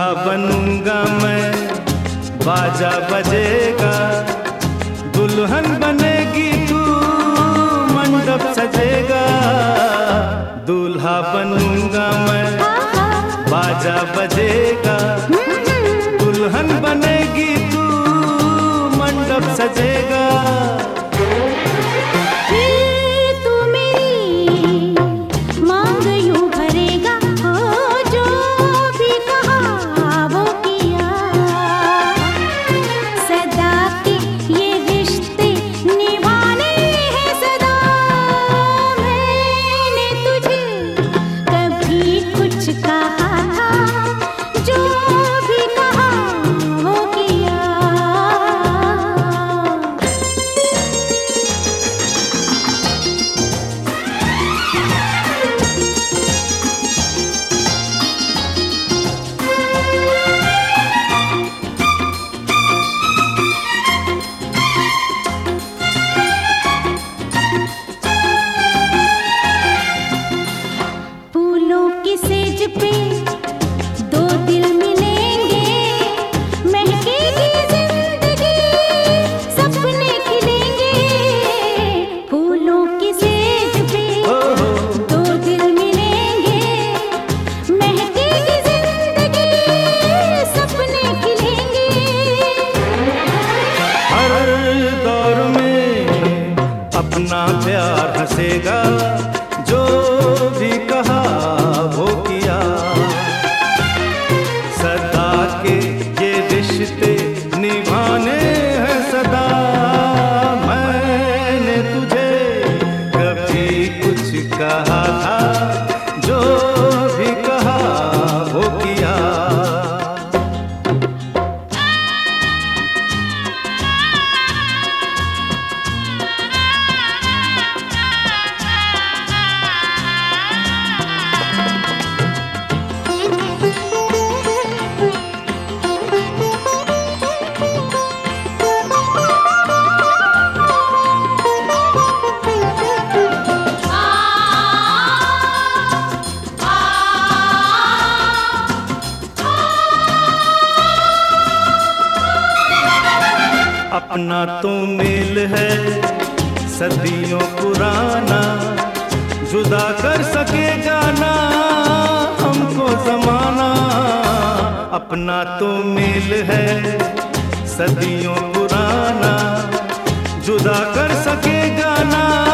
दूल्हा बनूंगा मैं, बाजा बजेगा, दुल्हन बनेगी तू, मंडप सजेगा। दूल्हा बनूंगा मैं, बाजा बजेगा, दुल्हन बनेगी तू, मंडप सजेगा। अपना प्यार हंसेगा, जो भी कहा वो किया। सदा के ये रिश्ते निभाने हैं सदा। मैंने तुझे कभी कुछ कहा था, जो भी कहा वो किया। अपना तो मेल है सदियों पुराना, जुदा कर सकेगा ना हमको जमाना। अपना तो मेल है सदियों पुराना, जुदा कर सकेगा ना